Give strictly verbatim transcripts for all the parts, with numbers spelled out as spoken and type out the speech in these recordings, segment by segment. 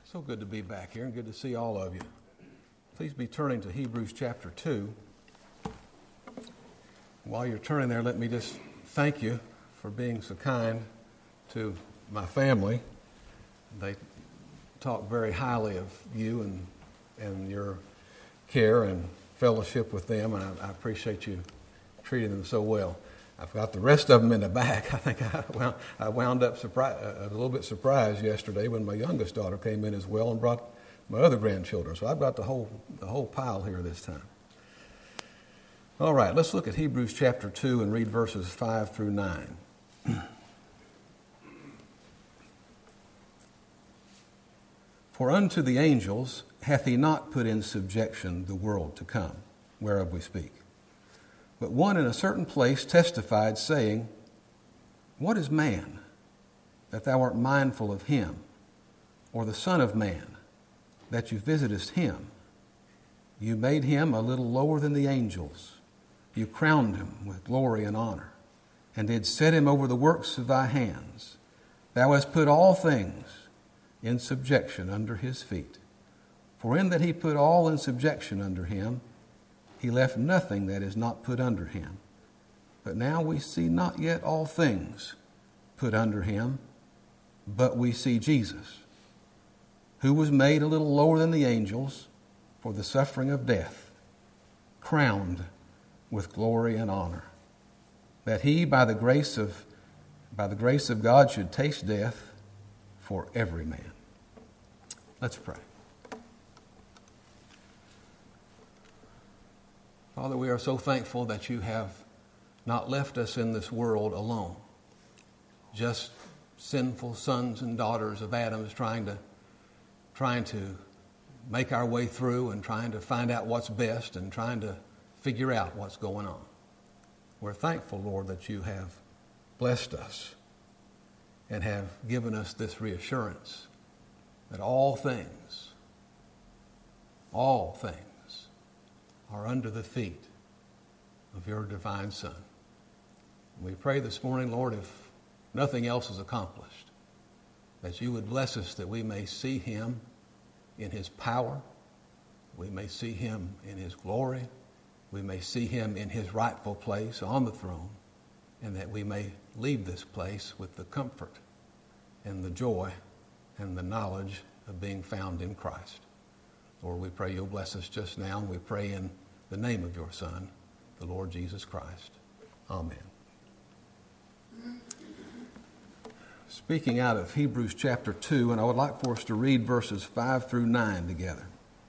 So good to be back here and good to see all of you. Please be turning to Hebrews chapter two. While you're turning there, let me just thank you for being so kind to my family. They talk very highly of you and and your care and fellowship with them, and I, I appreciate you treating them so well. I've got the rest of them in the back. I think I wound, I wound up surpri- a little bit surprised yesterday when my youngest daughter came in as well and brought my other grandchildren. So I've got the whole the whole pile here this time. All right, let's look at Hebrews chapter two and read verses five through nine. For unto the angels hath he not put in subjection the world to come, whereof we speak. But one in a certain place testified, saying, What is man, that thou art mindful of him, or the Son of Man, that you visitest him? You made him a little lower than the angels. You crowned him with glory and honor, and did set him over the works of thy hands. Thou hast put all things in subjection under his feet. For in that he put all in subjection under him, he left nothing that is not put under him. But now we see not yet all things put under him, but we see Jesus, who was made a little lower than the angels for the suffering of death, crowned with glory and honor, that he by the grace of by the grace of God should taste death for every man. Let's pray. Father, we are so thankful that you have not left us in this world alone, just sinful sons and daughters of Adam trying to trying to make our way through and trying to find out what's best and trying to figure out what's going on. We're thankful, Lord, that you have blessed us and have given us this reassurance that all things, all things, are under the feet of your divine Son. We pray this morning, Lord, if nothing else is accomplished, that you would bless us that we may see him in his power, we may see him in his glory, we may see him in his rightful place on the throne, and that we may leave this place with the comfort and the joy and the knowledge of being found in Christ. Lord, we pray you'll bless us just now, and we pray in the name of your Son, the Lord Jesus Christ. Amen. Speaking out of Hebrews chapter two, and I would like for us to read verses five through nine together.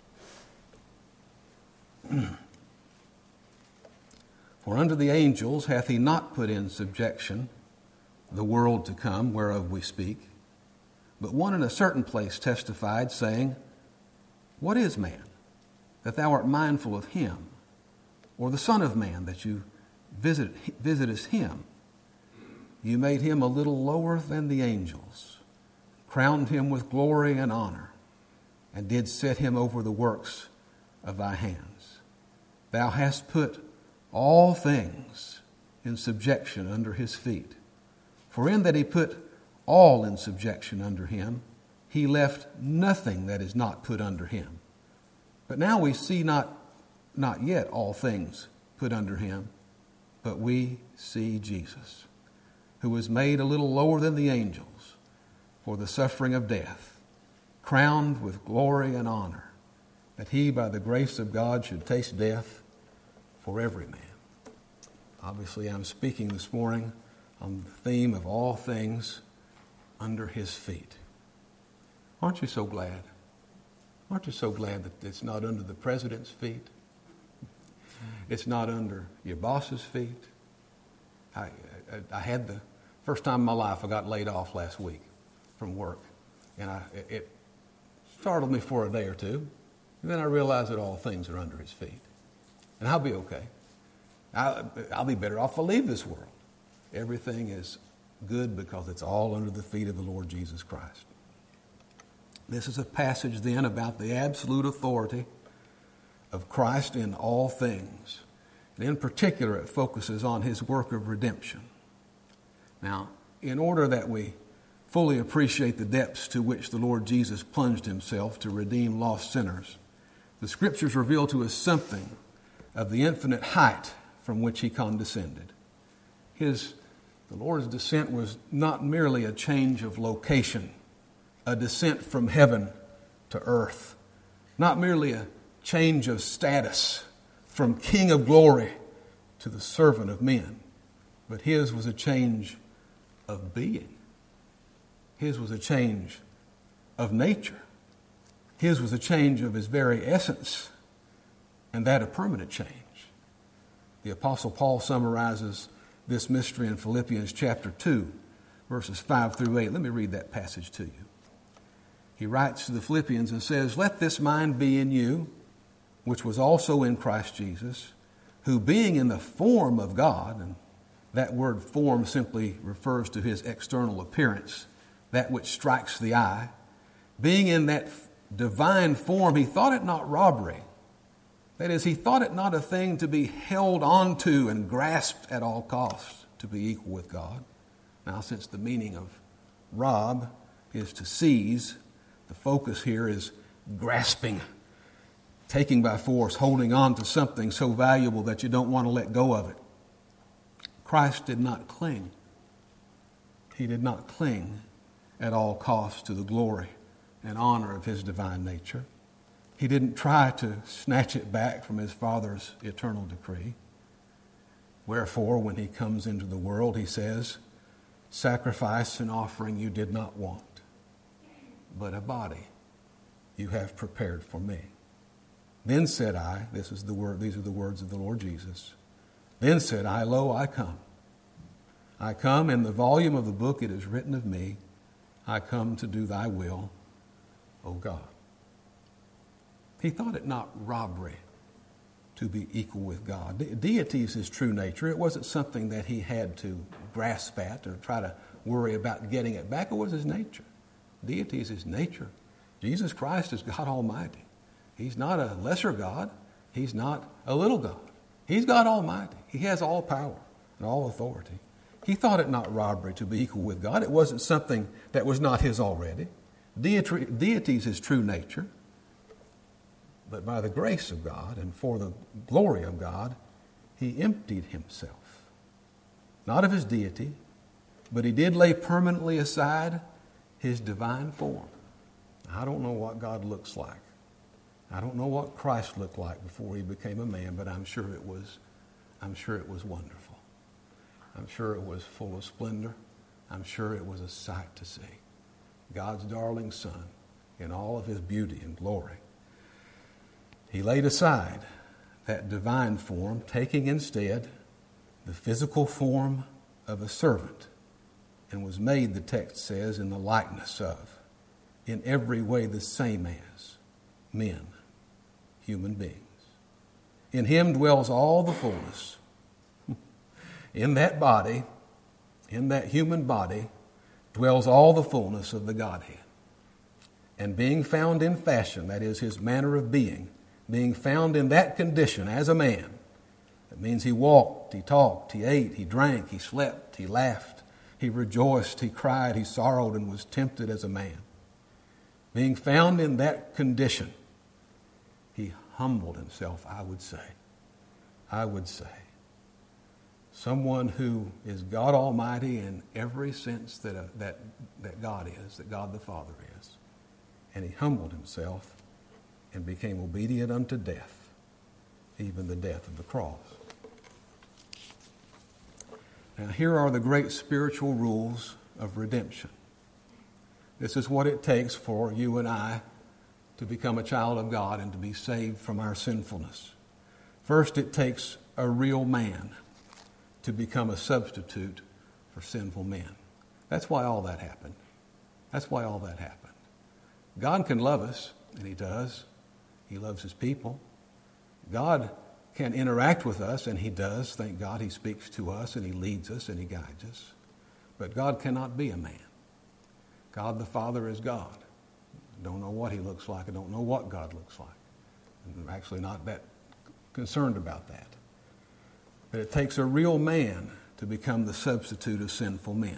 For unto the angels hath he not put in subjection the world to come, whereof we speak. But one in a certain place testified, saying, What is man, that thou art mindful of him, or the Son of Man, that you visit, visitest him? You made him a little lower than the angels, crowned him with glory and honor, and did set him over the works of thy hands. Thou hast put all things in subjection under his feet. For in that he put all in subjection under him, he left nothing that is not put under him. But now we see not, not yet all things put under him, but we see Jesus, who was made a little lower than the angels for the suffering of death, crowned with glory and honor, that he by the grace of God should taste death for every man. Obviously, I'm speaking this morning on the theme of all things under his feet. Aren't you so glad? Aren't you so glad that it's not under the president's feet? It's not under your boss's feet. I, I, I had the first time in my life I got laid off last week from work. And I, it startled me for a day or two. And then I realized that all things are under his feet. And I'll be okay. I'll, I'll be better off to leave this world. Everything is good because it's all under the feet of the Lord Jesus Christ. This is a passage then about the absolute authority of Christ in all things. And in particular, it focuses on his work of redemption. Now, in order that we fully appreciate the depths to which the Lord Jesus plunged himself to redeem lost sinners, the Scriptures reveal to us something of the infinite height from which he condescended. His, the Lord's descent was not merely a change of location, a descent from heaven to earth, not merely a change of status from King of glory to the servant of men, but his was a change of being. His was a change of nature. His was a change of his very essence, and that a permanent change. The Apostle Paul summarizes this mystery in Philippians chapter two, verses five through eight. Let me read that passage to you. He writes to the Philippians and says, "Let this mind be in you, which was also in Christ Jesus, who being in the form of God," and that word form simply refers to his external appearance, that which strikes the eye, "being in that divine form, he thought it not robbery." That is, he thought it not a thing to be held onto and grasped at all costs to be equal with God. Now, since the meaning of rob is to seize, the focus here is grasping, taking by force, holding on to something so valuable that you don't want to let go of it. Christ did not cling. He did not cling at all costs to the glory and honor of his divine nature. He didn't try to snatch it back from his Father's eternal decree. Wherefore, when he comes into the world, he says, "Sacrifice and offering you did not want, but a body you have prepared for me. Then said I," this is the word, these are the words of the Lord Jesus, "Then said I, lo, I come. I come, in the volume of the book it is written of me, I come to do thy will, O God." He thought it not robbery to be equal with God. De- deity is his true nature. It wasn't something that he had to grasp at or try to worry about getting it back. It was his nature. Deity is his nature. Jesus Christ is God Almighty. He's not a lesser God. He's not a little God. He's God Almighty. He has all power and all authority. He thought it not robbery to be equal with God. It wasn't something that was not his already. Deity, deity is his true nature. But by the grace of God and for the glory of God, he emptied himself. Not of his deity, but he did lay permanently aside his divine form. I don't know what God looks like. I don't know what Christ looked like before he became a man, but I'm sure it was, I'm sure it was wonderful. I'm sure it was full of splendor. I'm sure it was a sight to see. God's darling Son in all of his beauty and glory. He laid aside that divine form, taking instead the physical form of a servant, and was made, the text says, in the likeness of, in every way the same as, men, human beings. In him dwells all the fullness. In that body, in that human body, dwells all the fullness of the Godhead. And being found in fashion, that is his manner of being, being found in that condition as a man, that means he walked, he talked, he ate, he drank, he slept, he laughed, he rejoiced, he cried, he sorrowed, and was tempted as a man. Being found in that condition, he humbled himself, I would say. I would say. Someone who is God Almighty in every sense that, uh, that, that God is, that God the Father is. And he humbled himself and became obedient unto death, even the death of the cross. Now, here are the great spiritual rules of redemption. This is what it takes for you and I to become a child of God and to be saved from our sinfulness. First, it takes a real man to become a substitute for sinful men. That's why all that happened. That's why all that happened. God can love us, and he does. He loves his people. God can interact with us, and he does. Thank God he speaks to us, and he leads us, and he guides us. But God cannot be a man. God the Father is God. I don't know what he looks like. I don't know what God looks like. I'm actually not that concerned about that. But it takes a real man to become the substitute of sinful men.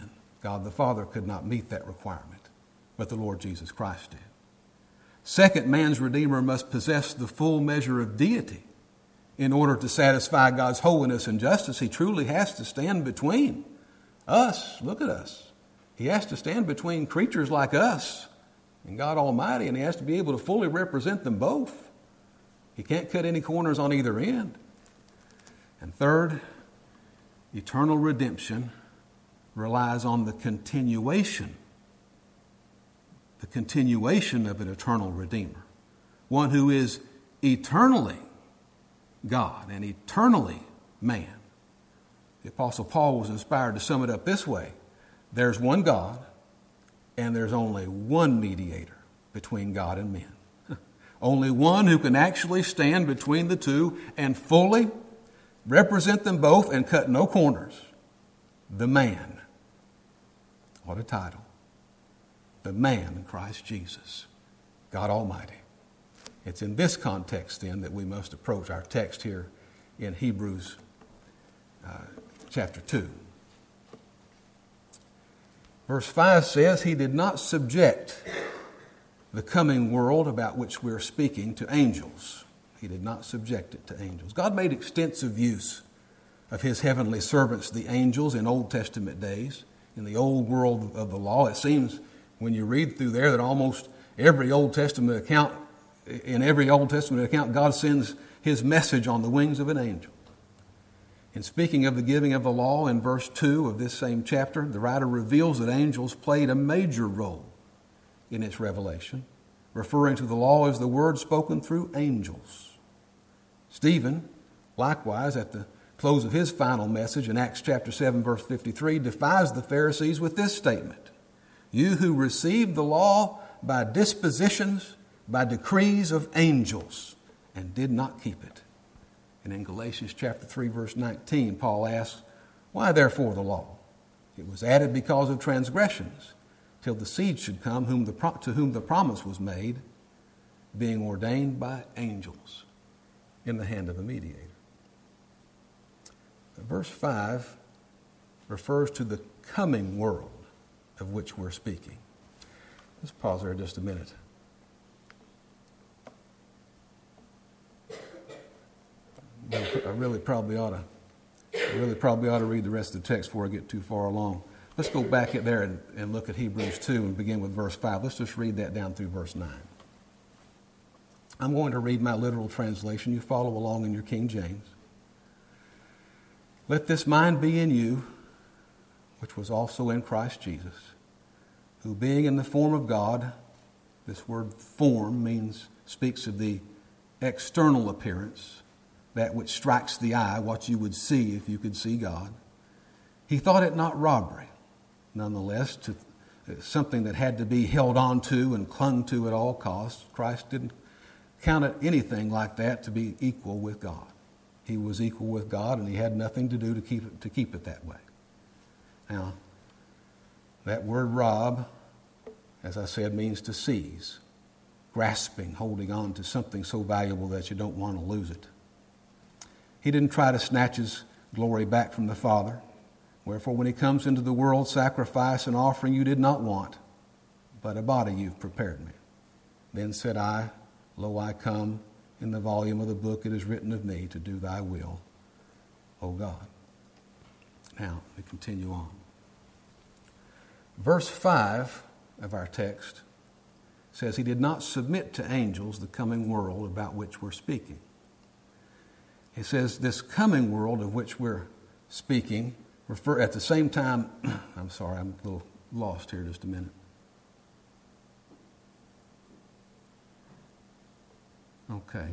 God the Father could not meet that requirement, but the Lord Jesus Christ did. Second, man's Redeemer must possess the full measure of deity. In order to satisfy God's holiness and justice, he truly has to stand between us. Look at us. He has to stand between creatures like us and God Almighty, and he has to be able to fully represent them both. He can't cut any corners on either end. And third, eternal redemption relies on the continuation, the continuation of an eternal Redeemer, one who is eternally God and eternally man. The Apostle Paul was inspired to sum it up this way: there's one God, and there's only one mediator between God and men. Only one who can actually stand between the two and fully represent them both and cut no corners. The man. What a title. The man, Christ Jesus, God Almighty. It's in this context, then, that we must approach our text here in Hebrews uh, chapter two. Verse five says, he did not subject the coming world about which we're speaking to angels. He did not subject it to angels. God made extensive use of his heavenly servants, the angels, in Old Testament days. In the old world of the law, it seems when you read through there that almost every Old Testament account, in every Old Testament account, God sends his message on the wings of an angel. In speaking of the giving of the law in verse two of this same chapter, the writer reveals that angels played a major role in its revelation, referring to the law as the word spoken through angels. Stephen, likewise, at the close of his final message in Acts chapter seven, verse fifty-three, defies the Pharisees with this statement: you who received the law by dispositions, by decrees of angels, and did not keep it. And in Galatians chapter three, verse nineteen, Paul asks, why therefore the law? It was added because of transgressions, till the seed should come whom the pro- to whom the promise was made, being ordained by angels in the hand of a mediator. Verse five refers to the coming world of which we're speaking. Let's pause there just a minute. I really probably ought to I really probably ought to read the rest of the text before I get too far along. Let's go back at there and, and look at Hebrews two and begin with verse five. Let's just read that down through verse nine. I'm going to read my literal translation. You follow along in your King James. Let this mind be in you, which was also in Christ Jesus, who being in the form of God, this word form means, speaks of the external appearance, that which strikes the eye, what you would see if you could see God. He thought it not robbery, nonetheless, to something that had to be held on to and clung to at all costs. Christ didn't count it anything like that to be equal with God. He was equal with God, and he had nothing to do to keep it, to keep it that way. Now, that word rob, as I said, means to seize, grasping, holding on to something so valuable that you don't want to lose it. He didn't try to snatch his glory back from the Father. Wherefore, when he comes into the world, sacrifice and offering you did not want, but a body you've prepared me. Then said I, lo, I come. In the volume of the book it is written of me to do thy will, O God. Now, we continue on. Verse five of our text says, he did not submit to angels the coming world about which we're speaking. He says this coming world of which we're speaking, refer at the same time, I'm sorry, I'm a little lost here just a minute. Okay.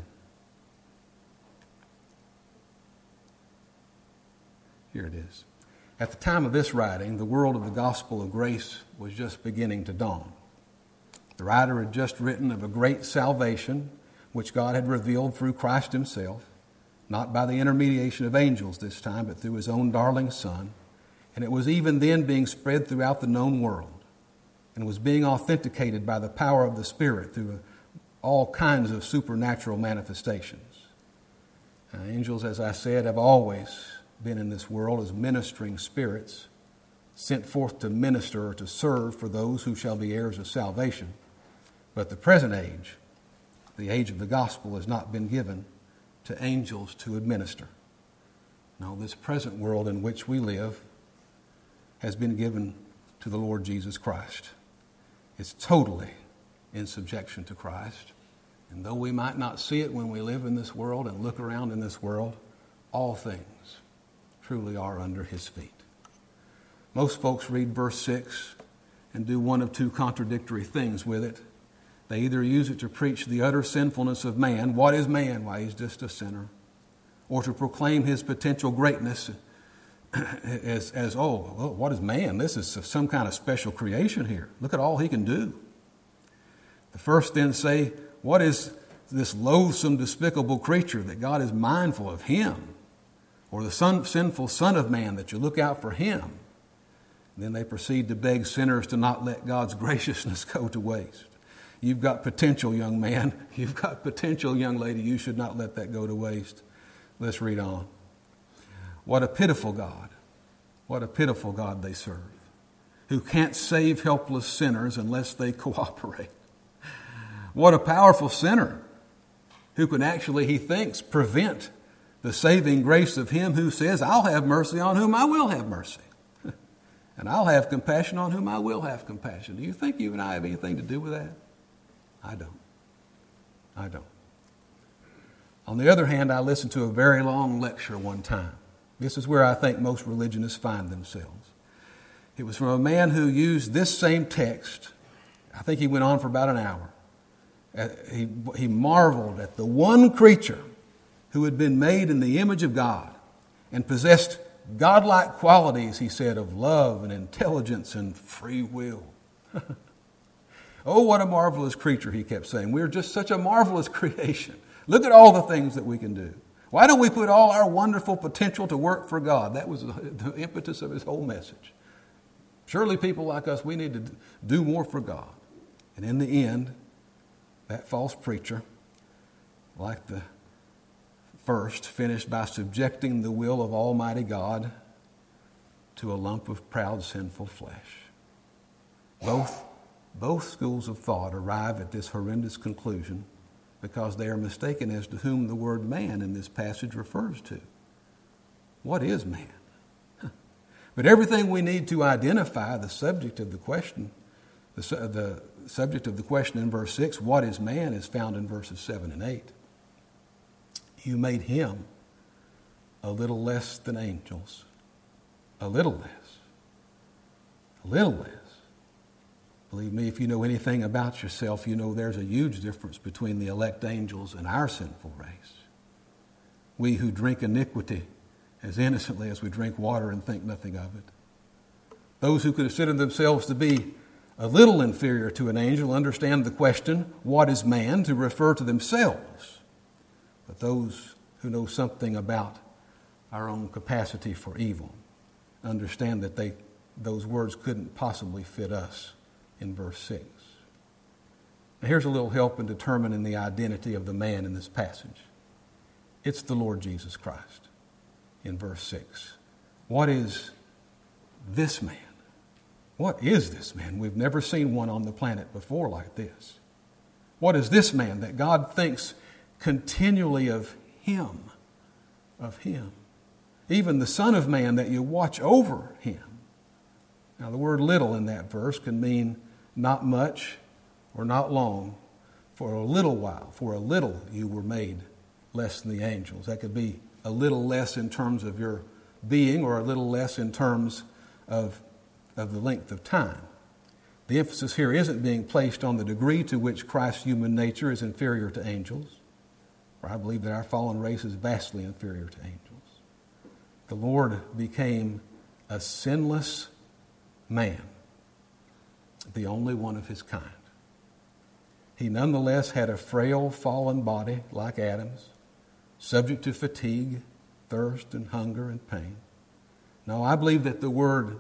Here it is. At the time of this writing, the world of the gospel of grace was just beginning to dawn. The writer had just written of a great salvation which God had revealed through Christ himself, not by the intermediation of angels this time, but through his own darling Son. And it was even then being spread throughout the known world and was being authenticated by the power of the Spirit through all kinds of supernatural manifestations. Now, angels, as I said, have always been in this world as ministering spirits sent forth to minister or to serve for those who shall be heirs of salvation. But the present age, the age of the gospel, has not been given to angels to administer. No, this present world in which we live has been given to the Lord Jesus Christ. It's totally in subjection to Christ. And though we might not see it when we live in this world and look around in this world, all things truly are under his feet. Most folks read verse six and do one of two contradictory things with it. They either use it to preach the utter sinfulness of man. What is man? Why, he's just a sinner. Or to proclaim his potential greatness as, as oh, well, what is man? This is some kind of special creation here. Look at all he can do. The first then say, what is this loathsome, despicable creature that God is mindful of him? Or the son, sinful son of man that you look out for him? And then they proceed to beg sinners to not let God's graciousness go to waste. You've got potential, young man. You've got potential, young lady. You should not let that go to waste. Let's read on. What a pitiful God. What a pitiful God they serve, who can't save helpless sinners unless they cooperate. What a powerful sinner who can actually, he thinks, prevent the saving grace of him who says, I'll have mercy on whom I will have mercy. And I'll have compassion on whom I will have compassion. Do you think you and I have anything to do with that? I don't. I don't. On the other hand, I listened to a very long lecture one time. This is where I think most religionists find themselves. It was from a man who used this same text. I think he went on for about an hour. He, he marveled at the one creature who had been made in the image of God and possessed godlike qualities, he said, of love and intelligence and free will. Oh, what a marvelous creature, he kept saying. We're just such a marvelous creation. Look at all the things that we can do. Why don't we put all our wonderful potential to work for God? That was the impetus of his whole message. Surely people like us, we need to do more for God. And in the end, that false preacher, like the first, finished by subjecting the will of Almighty God to a lump of proud, sinful flesh. Both, both schools of thought arrive at this horrendous conclusion because they are mistaken as to whom the word man in this passage refers to. What is man? But everything we need to identify the subject of the question, the, the subject of the question in verse six, what is man, is found in verses seven and eight. You made him a little less than angels. A little less. A little less. Believe me, if you know anything about yourself, you know there's a huge difference between the elect angels and our sinful race. We who drink iniquity as innocently as we drink water and think nothing of it. Those who consider themselves to be a little inferior to an angel understand the question, what is man, to refer to themselves. But those who know something about our own capacity for evil understand that they, those words couldn't possibly fit us in verse six. Now here's a little help in determining the identity of the man in this passage. It's the Lord Jesus Christ in verse six. What is this man? What is this man? We've never seen one on the planet before like this. What is this man that God thinks continually of him, of him? Even the Son of Man, that you watch over him. Now the word little in that verse can mean not much or not long. For a little while, for a little you were made less than the angels. That could be a little less in terms of your being or a little less in terms of, of the length of time. The emphasis here isn't being placed on the degree to which Christ's human nature is inferior to angels. For I believe that our fallen race is vastly inferior to angels. The Lord became a sinless man, the only one of his kind. He nonetheless had a frail, fallen body like Adam's, subject to fatigue, thirst, and hunger and pain. Now, I believe that the word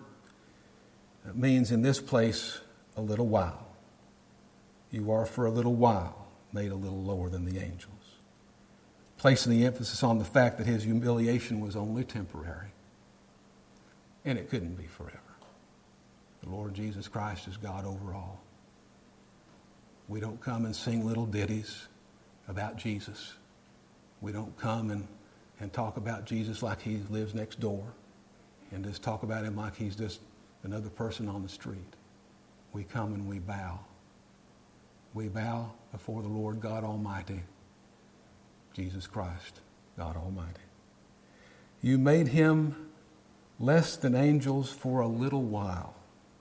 means in this place a little while. You are for a little while made a little lower than the angels, placing the emphasis on the fact that his humiliation was only temporary, and it couldn't be forever. The Lord Jesus Christ is God over all. We don't come and sing little ditties about Jesus. We don't come and, and talk about Jesus like he lives next door and just talk about him like he's just another person on the street. We come and we bow. We bow before the Lord God Almighty, Jesus Christ, God Almighty. You made him less than angels for a little while,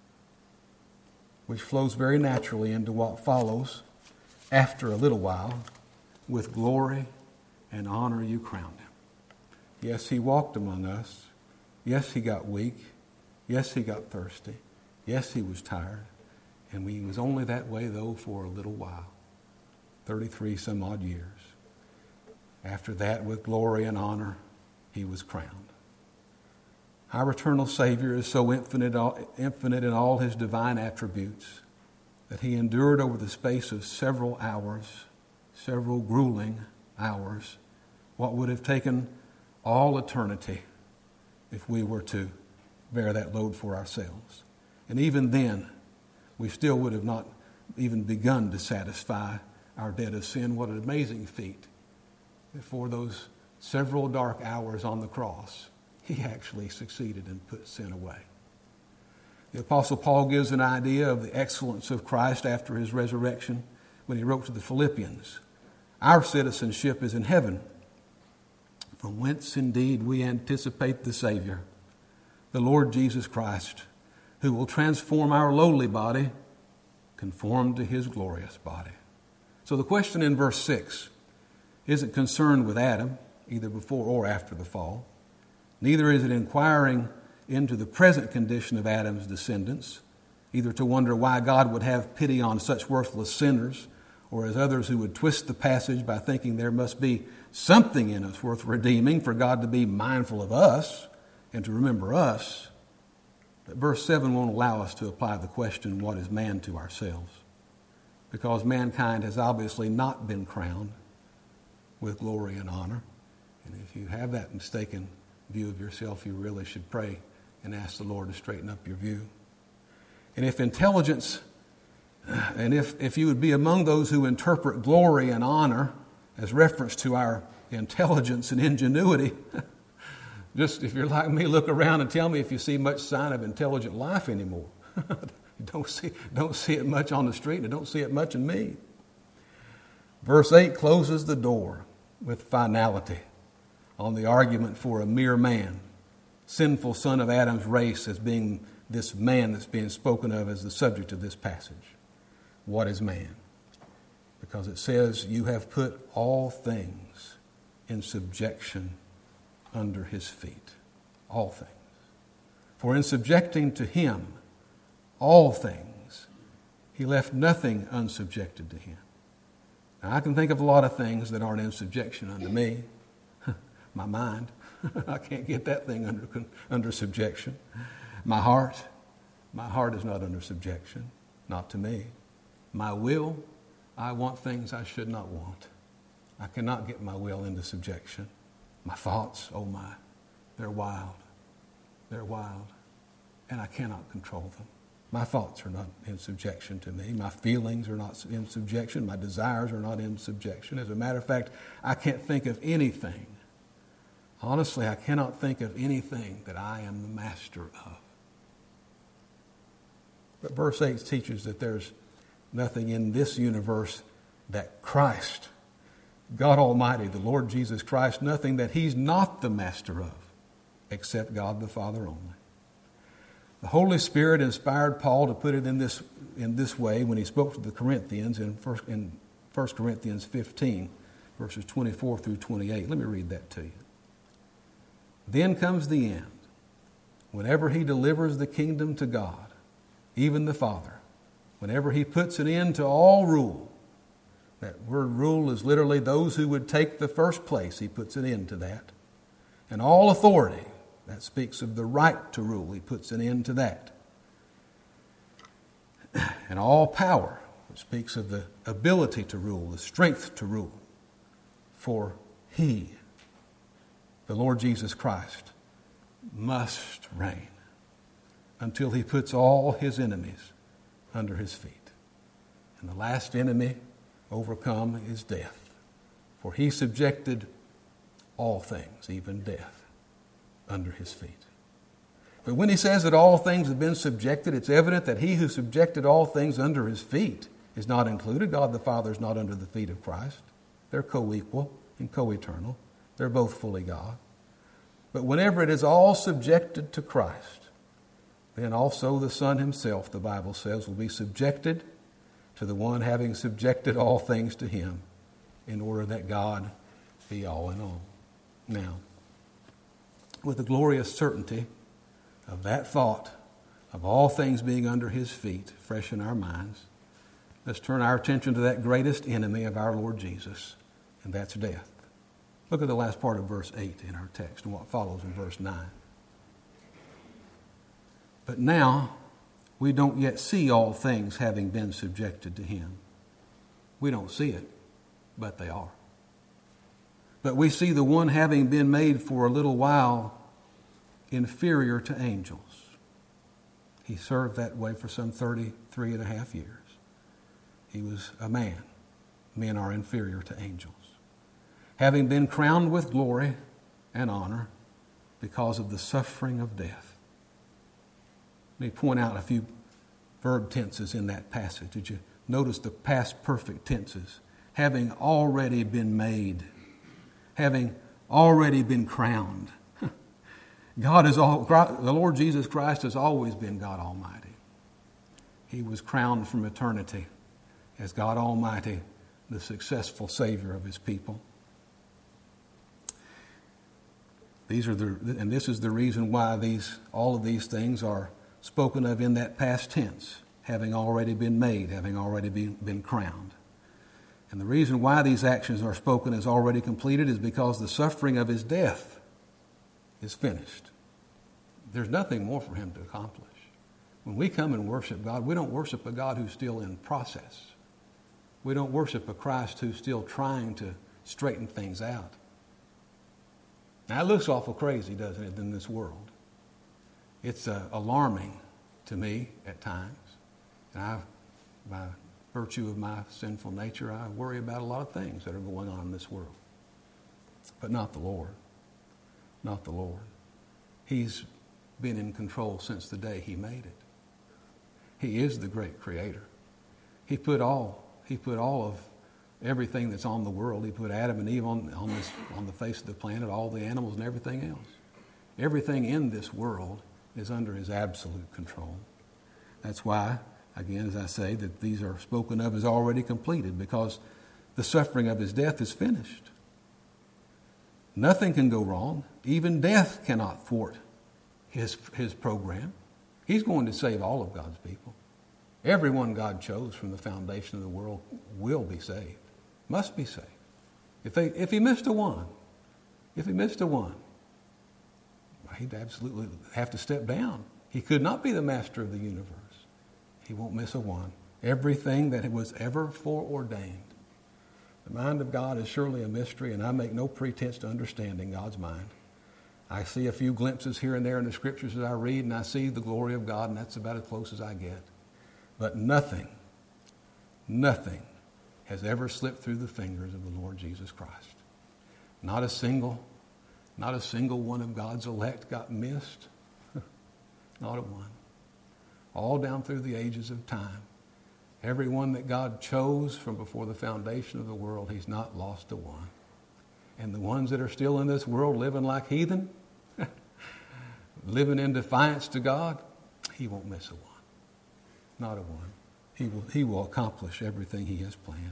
which flows very naturally into what follows. After a little while, with glory and honor you crowned him. Yes, he walked among us. Yes, he got weak. Yes, he got thirsty. Yes, he was tired. And he was only that way, though, for a little while. thirty-three some odd years. After that, with glory and honor, he was crowned. Our eternal Savior is so infinite, infinite in all his divine attributes that he endured over the space of several hours, several grueling hours, what would have taken all eternity if we were to bear that load for ourselves. And even then, we still would have not even begun to satisfy our debt of sin. What an amazing feat. For those several dark hours on the cross, he actually succeeded and put sin away. The Apostle Paul gives an idea of the excellence of Christ after his resurrection when he wrote to the Philippians, "Our citizenship is in heaven, from whence indeed we anticipate the Savior, the Lord Jesus Christ, who will transform our lowly body, conformed to his glorious body." So the question in verse six isn't concerned with Adam, either before or after the fall. Neither is it inquiring into the present condition of Adam's descendants, either to wonder why God would have pity on such worthless sinners, or as others who would twist the passage by thinking there must be something in us worth redeeming for God to be mindful of us and to remember us. But verse seven won't allow us to apply the question, what is man, to ourselves? Because mankind has obviously not been crowned with glory and honor. And if you have that mistaken view of yourself, you really should pray and ask the Lord to straighten up your view. And if intelligence, and if, if you would be among those who interpret glory and honor as reference to our intelligence and ingenuity, just if you're like me, look around and tell me if you see much sign of intelligent life anymore. You don't see, don't see it much on the street, and I don't see it much in me. Verse eight closes the door with finality on the argument for a mere man, sinful son of Adam's race, as being this man that's being spoken of as the subject of this passage. What is man? Because it says, you have put all things in subjection under his feet. All things. For in subjecting to him all things, he left nothing unsubjected to him. Now, I can think of a lot of things that aren't in subjection unto me. My mind, I can't get that thing under, under subjection. My heart, my heart is not under subjection, not to me. My will, I want things I should not want. I cannot get my will into subjection. My thoughts, oh my, they're wild. They're wild. And I cannot control them. My thoughts are not in subjection to me. My feelings are not in subjection. My desires are not in subjection. As a matter of fact, I can't think of anything. Honestly, I cannot think of anything that I am the master of. But verse eight teaches that there's nothing in this universe that Christ, God Almighty, the Lord Jesus Christ, nothing that he's not the master of, except God the Father only. The Holy Spirit inspired Paul to put it in this, in this way when he spoke to the Corinthians in first, in First Corinthians fifteen, verses twenty-four through twenty-eight. Let me read that to you. Then comes the end, whenever he delivers the kingdom to God, even the Father, whenever he puts an end to all rule. That word rule is literally those who would take the first place. He puts an end to that. And all authority, that speaks of the right to rule. He puts an end to that. And all power, which speaks of the ability to rule, the strength to rule. For he, the Lord Jesus Christ, must reign until he puts all his enemies under his feet. And the last enemy overcome is death. For he subjected all things, even death, under his feet. But when he says that all things have been subjected, it's evident that he who subjected all things under his feet is not included. God the Father is not under the feet of Christ. They're co-equal and co-eternal. They're both fully God. But whenever it is all subjected to Christ, then also the Son himself, the Bible says, will be subjected to the one having subjected all things to him, in order that God be all in all. Now, with the glorious certainty of that thought of all things being under his feet fresh in our minds, let's turn our attention to that greatest enemy of our Lord Jesus, and that's death. Look at the last part of verse eight in our text and what follows in verse nine. But now we don't yet see all things having been subjected to him. We don't see it, but they are. But we see the one having been made for a little while inferior to angels. He served that way for some thirty-three and a half years. He was a man. Men are inferior to angels. Having been crowned with glory and honor because of the suffering of death. Let me point out a few verb tenses in that passage. Did you notice the past perfect tenses? Having already been made. Having already been crowned. God is all, the Lord Jesus Christ has always been God Almighty. He was crowned from eternity as God Almighty, the successful Savior of his people. These are the, and this is the reason why these, all of these things are spoken of in that past tense, having already been made, having already been, been crowned. And the reason why these actions are spoken as already completed is because the suffering of his death is finished. There's nothing more for him to accomplish. When we come and worship God, we don't worship a God who's still in process. We don't worship a Christ who's still trying to straighten things out. Now, it looks awful crazy, doesn't it, in this world? It's uh, alarming to me at times. And I, by virtue of my sinful nature, I worry about a lot of things that are going on in this world. But not the Lord. Not the Lord. He's been in control since the day he made it. He is the great creator. He put all, he put all of everything that's on the world. He put Adam and Eve on, on, this, on the face of the planet, all the animals and everything else. Everything in this world is under his absolute control. That's why, again, as I say, that these are spoken of as already completed, because the suffering of his death is finished. Nothing can go wrong. Even death cannot thwart his, his program. He's going to save all of God's people. Everyone God chose from the foundation of the world will be saved, must be saved. If, they, if he missed a one, if he missed a one, he'd absolutely have to step down. He could not be the master of the universe. He won't miss a one. Everything that was ever foreordained. The mind of God is surely a mystery, and I make no pretense to understanding God's mind. I see a few glimpses here and there in the scriptures as I read, and I see the glory of God, and that's about as close as I get. But nothing, nothing has ever slipped through the fingers of the Lord Jesus Christ. Not a single, not a single one of God's elect got missed. Not a one. All down through the ages of time. Everyone that God chose from before the foundation of the world, he's not lost a one. And the ones that are still in this world living like heathen, living in defiance to God, he won't miss a one. Not a one. He will, he will accomplish everything he has planned.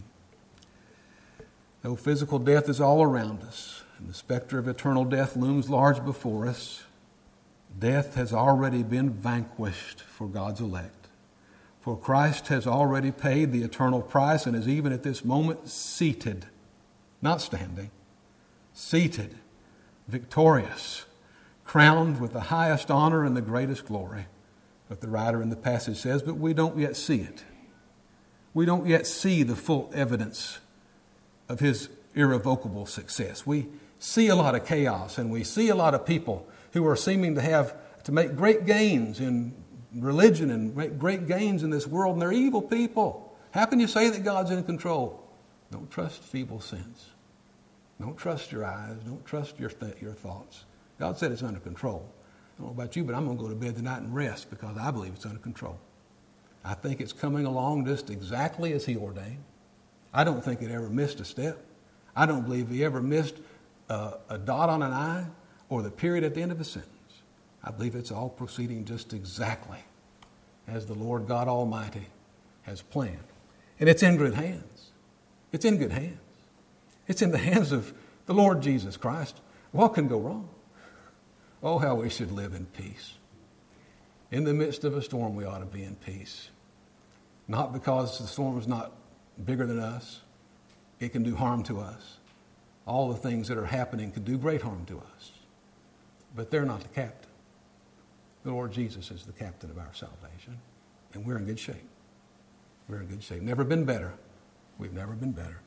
Though physical death is all around us, and the specter of eternal death looms large before us, death has already been vanquished for God's elect. For Christ has already paid the eternal price and is even at this moment seated, not standing, seated, victorious, crowned with the highest honor and the greatest glory. But the writer in the passage says, but we don't yet see it. We don't yet see the full evidence of his irrevocable success. We see a lot of chaos, and we see a lot of people who are seeming to have to make great gains in religion and make great gains in this world, and they're evil people. How can you say that God's in control? Don't trust feeble sense. Don't trust your eyes. Don't trust your th- your thoughts. God said it's under control. I don't know about you, but I'm going to go to bed tonight and rest because I believe it's under control. I think it's coming along just exactly as He ordained. I don't think it ever missed a step. I don't believe He ever missed a, a dot on an I or the period at the end of a sentence. I believe it's all proceeding just exactly as the Lord God Almighty has planned. And it's in good hands. It's in good hands. It's in the hands of the Lord Jesus Christ. What can go wrong? Oh, how we should live in peace. In the midst of a storm, we ought to be in peace. Not because the storm is not bigger than us. It can do harm to us. All the things that are happening can do great harm to us. But they're not the captain. The Lord Jesus is the captain of our salvation. And we're in good shape. We're in good shape. Never been better. We've never been better.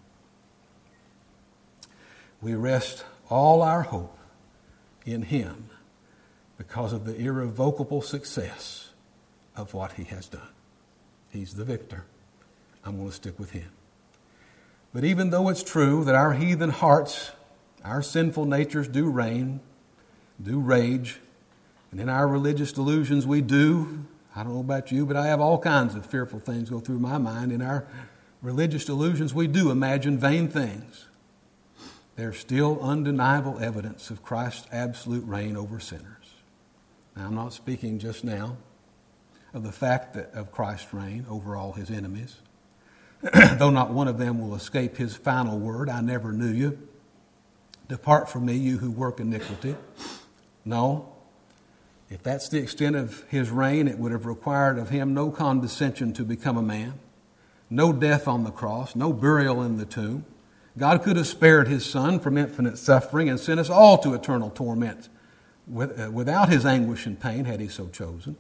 We rest all our hope in Him because of the irrevocable success of what He has done. He's the victor. I'm going to stick with Him. But even though it's true that our heathen hearts, our sinful natures do reign, do rage, and in our religious delusions we do, I don't know about you, but I have all kinds of fearful things go through my mind. In our religious delusions we do imagine vain things. There's still undeniable evidence of Christ's absolute reign over sinners. Now, I'm not speaking just now of the fact that of Christ's reign over all His enemies. Though not one of them will escape His final word, I never knew you. Depart from me, you who work iniquity. No. If that's the extent of His reign, it would have required of Him no condescension to become a man, no death on the cross, no burial in the tomb. God could have spared His Son from infinite suffering and sent us all to eternal torment without His anguish and pain had He so chosen.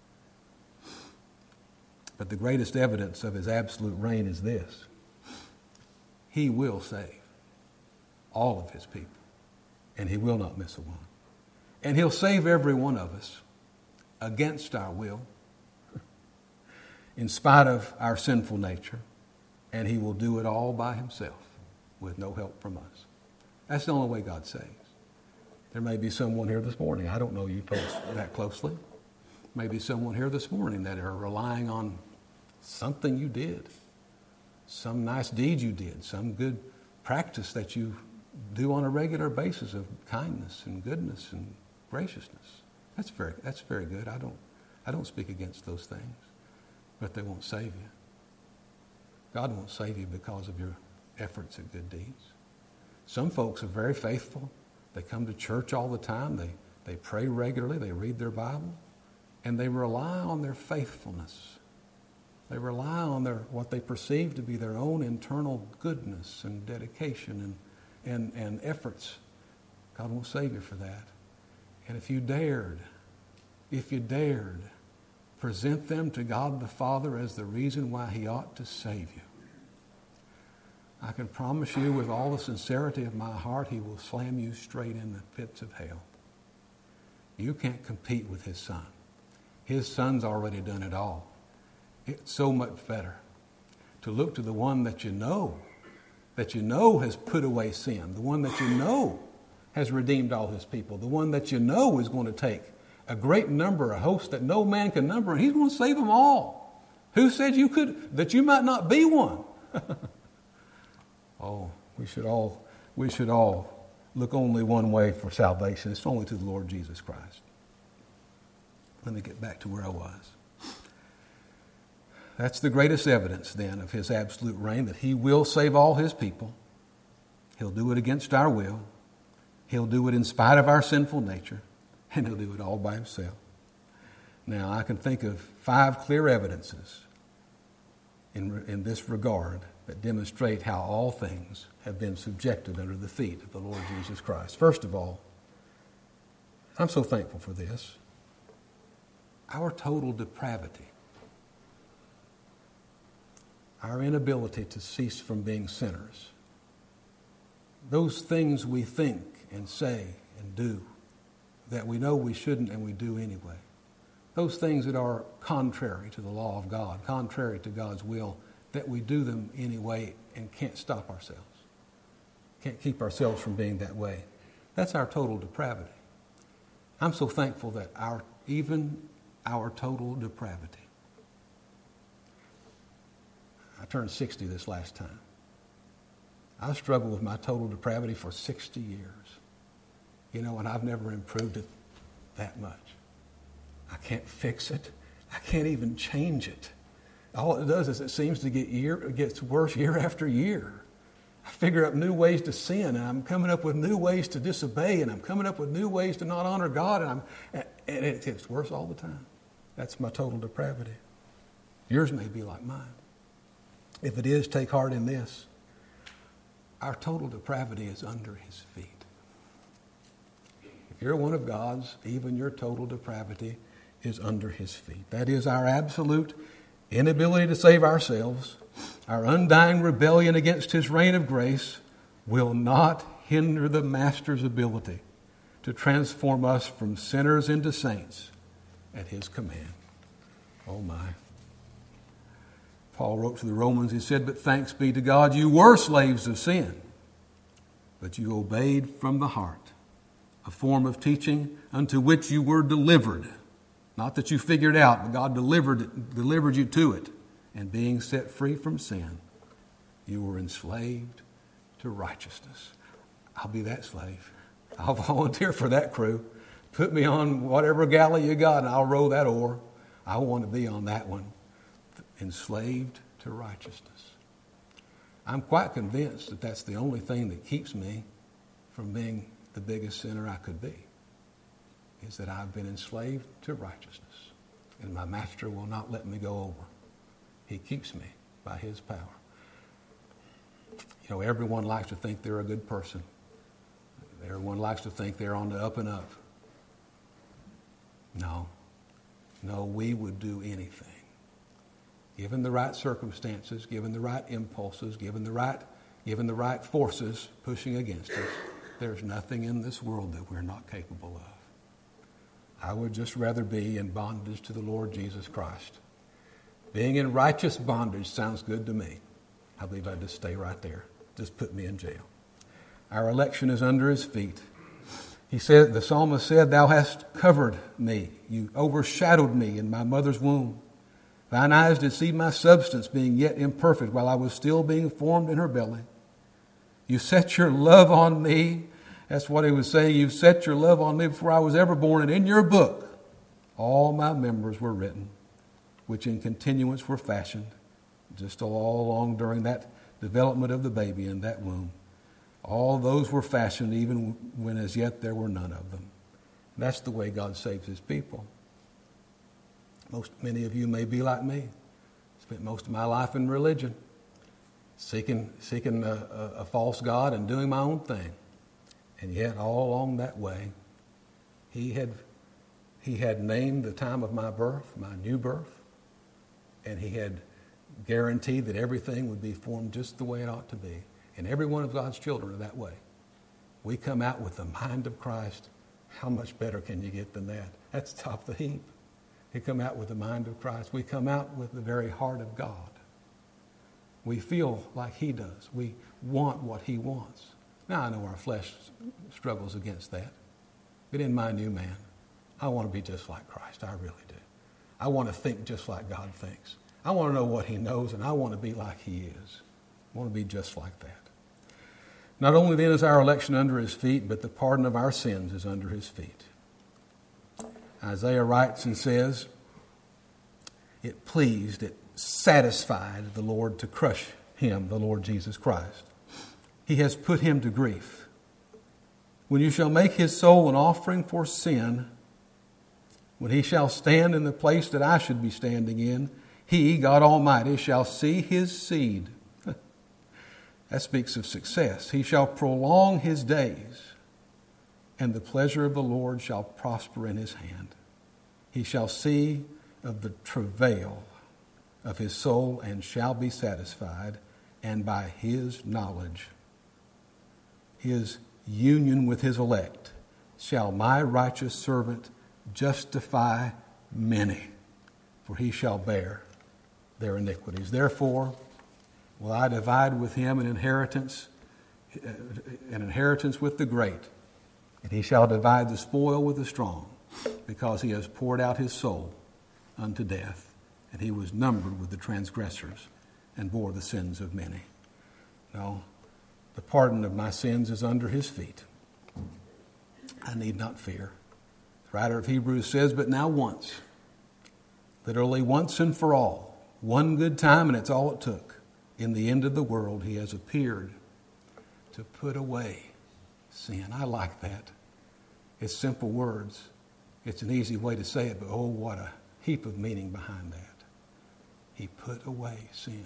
But the greatest evidence of His absolute reign is this. He will save all of His people, and He will not miss a one. And He'll save every one of us against our will, in spite of our sinful nature, and He will do it all by Himself with no help from us. That's the only way God saves. There may be someone here this morning, I don't know you folks that closely, maybe someone here this morning that are relying on something you did, some nice deed you did, some good practice that you do on a regular basis of kindness and goodness and graciousness. That's very that's very good. I don't I don't speak against those things, but they won't save you. God won't save you because of your efforts at good deeds. Some folks are very faithful. They come to church all the time. They they pray regularly. They read their Bible, and they rely on their faithfulness. They rely on their what they perceive to be their own internal goodness and dedication and, and, and efforts. God won't save you for that. And if you dared, if you dared, present them to God the Father as the reason why He ought to save you, I can promise you with all the sincerity of my heart, He will slam you straight in the pits of hell. You can't compete with His Son. His Son's already done it all. It's so much better to look to the one that you know, that you know has put away sin, the one that you know has redeemed all His people, the one that you know is going to take a great number, a host that no man can number, and He's going to save them all. Who said you could, that you might not be one? Oh, we should all, we should all look only one way for salvation. It's only to the Lord Jesus Christ. Let me get back to where I was. That's the greatest evidence then of His absolute reign, that He will save all His people. He'll do it against our will. He'll do it in spite of our sinful nature. And He'll do it all by Himself. Now, I can think of five clear evidences in, in this regard that demonstrate how all things have been subjected under the feet of the Lord Jesus Christ. First of all, I'm so thankful for this, our total depravity, our inability to cease from being sinners, those things we think and say and do that we know we shouldn't and we do anyway, those things that are contrary to the law of God, contrary to God's will, that we do them anyway and can't stop ourselves. Can't keep ourselves from being that way. That's our total depravity. I'm so thankful that our even our total depravity. I turned sixty this last time. I struggled with my total depravity for sixty years. You know, and I've never improved it that much. I can't fix it. I can't even change it. All it does is it seems to get year, it gets worse year after year. I figure out new ways to sin, and I'm coming up with new ways to disobey, and I'm coming up with new ways to not honor God, and I'm and it gets worse all the time. That's my total depravity. Yours may be like mine. If it is, take heart in this. Our total depravity is under His feet. If you're one of God's, even your total depravity is under His feet. That is our absolute inability to save ourselves. Our undying rebellion against His reign of grace will not hinder the Master's ability to transform us from sinners into saints at His command. Oh my. Paul wrote to the Romans, he said, "But thanks be to God, you were slaves of sin, but you obeyed from the heart a form of teaching unto which you were delivered." Not that you figured out, but God delivered it, delivered you to it. And being set free from sin, you were enslaved to righteousness. I'll be that slave. I'll volunteer for that crew. Put me on whatever galley you got, and I'll row that oar. I want to be on that one. Enslaved to righteousness. I'm quite convinced that that's the only thing that keeps me from being the biggest sinner I could be, is that I've been enslaved to righteousness, and my Master will not let me go over. He keeps me by His power. You know, everyone likes to think they're a good person. Everyone likes to think they're on the up and up. No. No, we would do anything. Given the right circumstances, given the right impulses, given the right, given the right forces pushing against us, there's nothing in this world that we're not capable of. I would just rather be in bondage to the Lord Jesus Christ. Being in righteous bondage sounds good to me. I believe I'd just stay right there. Just put me in jail. Our election is under His feet. He said, the psalmist said, "Thou hast covered me. You overshadowed me in my mother's womb. Thine eyes did see my substance being yet imperfect while I was still being formed in her belly. You set your love on me." That's what he was saying. "You set your love on me before I was ever born. And in your book, all my members were written, which in continuance were fashioned," just all along during that development of the baby in that womb. All those were fashioned even when as yet there were none of them. That's the way God saves His people. Most, many of you may be like me. Spent most of my life in religion, seeking, seeking a, a, a false God and doing my own thing. And yet all along that way, He had, he had named the time of my birth, my new birth, and He had guaranteed that everything would be formed just the way it ought to be. And every one of God's children are that way. We come out with the mind of Christ. How much better can you get than that? That's top of the heap. We come out with the mind of Christ. We come out with the very heart of God. We feel like He does. We want what He wants. Now, I know our flesh struggles against that. But in my new man, I want to be just like Christ. I really do. I want to think just like God thinks. I want to know what He knows, and I want to be like He is. I want to be just like that. Not only then is our election under His feet, but the pardon of our sins is under His feet. Isaiah writes and says, "It pleased, it satisfied the Lord to crush Him," the Lord Jesus Christ. "He has put Him to grief. When you shall make His soul an offering for sin, when He shall stand in the place that I should be standing in, He, God Almighty, shall see His seed." That speaks of success. "He shall prolong His days, and the pleasure of the Lord shall prosper in His hand. He shall see of the travail of His soul and shall be satisfied, and by His knowledge, His union with His elect, shall my righteous servant justify many, for he shall bear their iniquities. Therefore will I divide with him an inheritance, an inheritance with the great, and he shall divide the spoil with the strong, because he has poured out his soul unto death, and he was numbered with the transgressors and bore the sins of many. No, the pardon of my sins is under his feet. I need not fear. The writer of Hebrews says, but now once, literally once and for all, one good time, and it's all it took. In the end of the world, he has appeared to put away sin. I like that. It's simple words. It's an easy way to say it, but oh, what a heap of meaning behind that. He put away sin.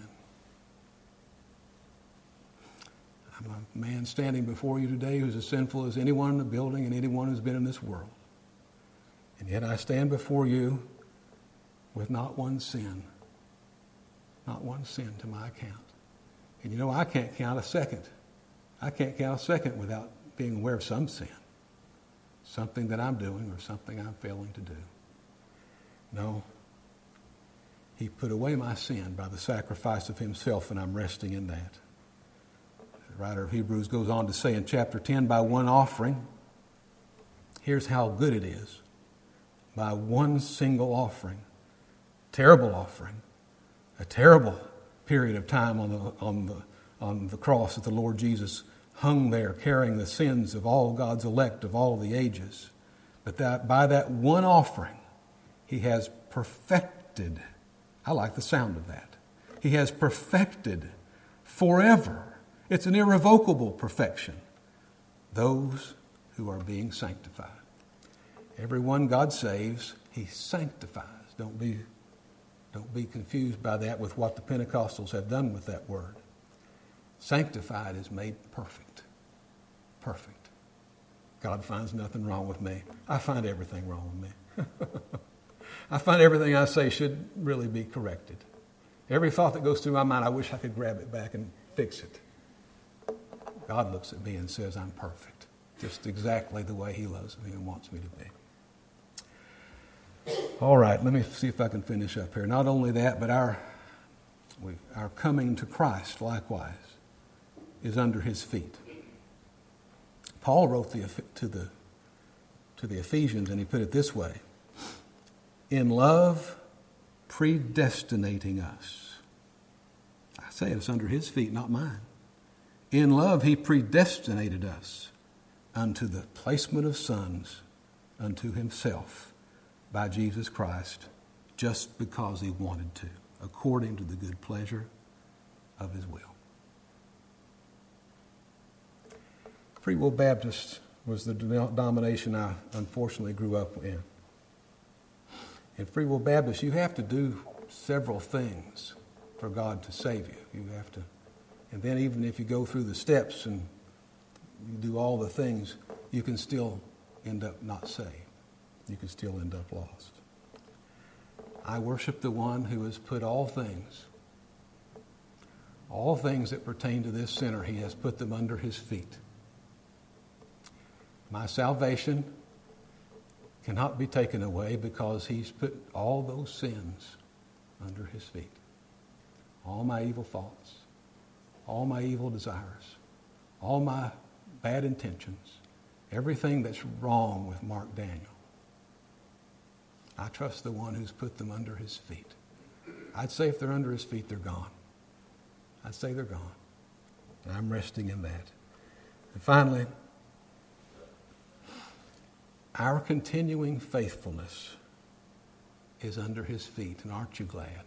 I'm a man standing before you today who's as sinful as anyone in the building and anyone who's been in this world. And yet I stand before you with not one sin. Not one sin to my account. And you know, I can't count a second. I can't count a second without being aware of some sin. Something that I'm doing or something I'm failing to do. No. He put away my sin by the sacrifice of himself, and I'm resting in that. The writer of Hebrews goes on to say in chapter ten, by one offering, here's how good it is. By one single offering, terrible offering, a terrible period of time on the, on the, on the cross that the Lord Jesus hung there carrying the sins of all God's elect of all the ages. But that by that one offering, he has perfected, I like the sound of that, he has perfected forever. It's an irrevocable perfection. Those who are being sanctified. Everyone God saves, he sanctifies. Don't be, don't be confused by that with what the Pentecostals have done with that word. Sanctified is made perfect. Perfect. God finds nothing wrong with me. I find everything wrong with me. I find everything I say should really be corrected. Every thought that goes through my mind, I wish I could grab it back and fix it. God looks at me and says, I'm perfect. Just exactly the way he loves me and wants me to be. All right, let me see if I can finish up here. Not only that, but our, we, our coming to Christ, likewise, is under his feet. Paul wrote the, to, the, to the Ephesians, and he put it this way. In love, predestinating us. I say it's under his feet, not mine. In love, he predestinated us unto the placement of sons unto himself by Jesus Christ, just because he wanted to, according to the good pleasure of his will. Free Will Baptist was the denomination I unfortunately grew up in. In Free Will Baptist, you have to do several things for God to save you. You have to, and then even if you go through the steps and you do all the things, you can still end up not saved. You can still end up lost. I worship the one who has put all things, all things that pertain to this sinner, he has put them under his feet. My salvation cannot be taken away because he's put all those sins under his feet. All my evil thoughts, all my evil desires, all my bad intentions, everything that's wrong with Mark Daniel. I trust the one who's put them under his feet. I'd say if they're under his feet, they're gone. I'd say they're gone. And I'm resting in that. And finally, our continuing faithfulness is under his feet. And aren't you glad?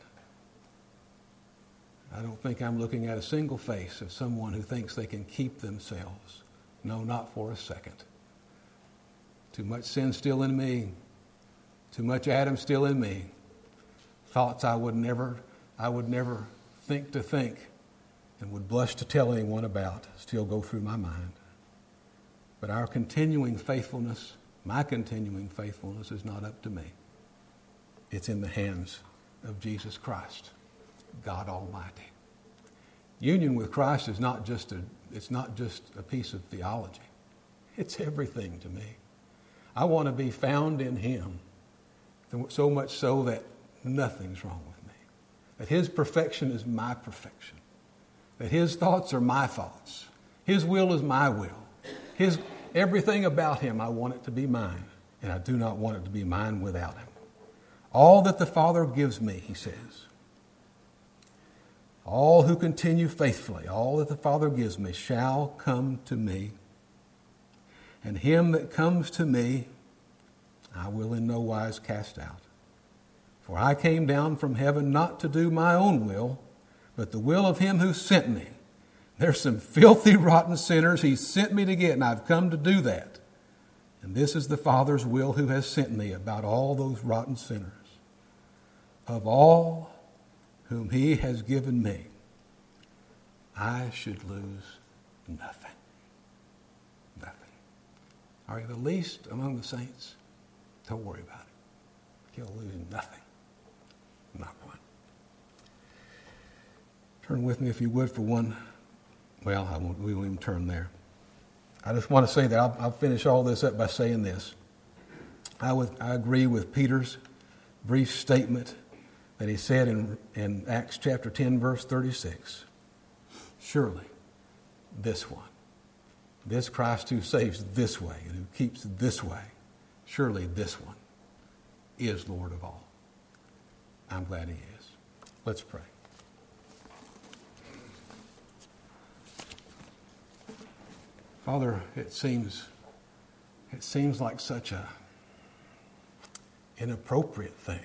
I don't think I'm looking at a single face of someone who thinks they can keep themselves. No, not for a second. Too much sin still in me. Too much Adam still in me. Thoughts I would never, I would never think to think and would blush to tell anyone about still go through my mind. But our continuing faithfulness, my continuing faithfulness is not up to me. It's in the hands of Jesus Christ, God Almighty. Union with Christ is not just a, it's not just a piece of theology. It's everything to me. I want to be found in him, so much so that nothing's wrong with me. That his perfection is my perfection. That his thoughts are my thoughts. His will is my will. His everything about him, I want it to be mine, and I do not want it to be mine without him. All that the Father gives me, he says, all who continue faithfully, all that the Father gives me shall come to me. And him that comes to me, I will in no wise cast out. For I came down from heaven not to do my own will, but the will of him who sent me. There's some filthy, rotten sinners he sent me to get, and I've come to do that. And this is the Father's will who has sent me about all those rotten sinners. Of all whom he has given me, I should lose nothing. Nothing. Are you the least among the saints? Don't worry about it. You'll lose nothing. Not one. Turn with me, if you would, for one. Well, I won't, we won't even turn there. I just want to say that I'll, I'll finish all this up by saying this. I, would, I agree with Peter's brief statement that he said in, in Acts chapter ten, verse thirty-six. Surely, this one, this Christ who saves this way and who keeps this way, surely this one is Lord of all. I'm glad he is. Let's pray. Father, it seems it seems like such a inappropriate thing.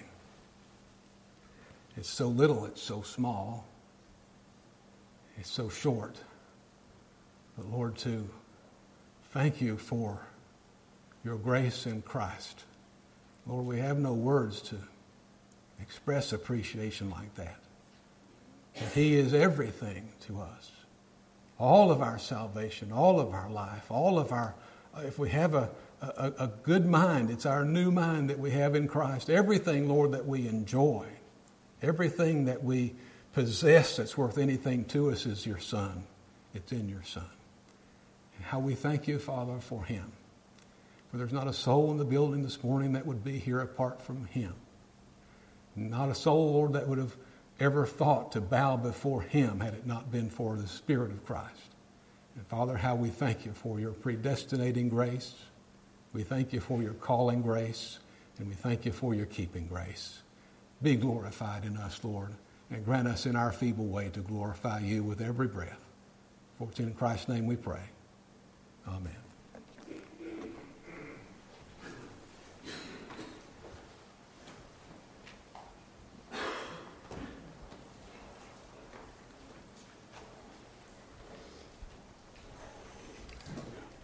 It's so little, it's so small, it's so short. But Lord, to thank you for your grace in Christ. Lord, we have no words to express appreciation like that. That he is everything to us. All of our salvation, all of our life, all of our, if we have a, a, a good mind, it's our new mind that we have in Christ. Everything, Lord, that we enjoy, everything that we possess that's worth anything to us is your Son. It's in your Son. And how we thank you, Father, for him. For there's not a soul in the building this morning that would be here apart from him. Not a soul, Lord, that would have ever thought to bow before him had it not been for the Spirit of Christ. And Father, how we thank you for your predestinating grace. We thank you for your calling grace. And we thank you for your keeping grace. Be glorified in us, Lord, and grant us in our feeble way to glorify you with every breath. For it's in Christ's name we pray. Amen.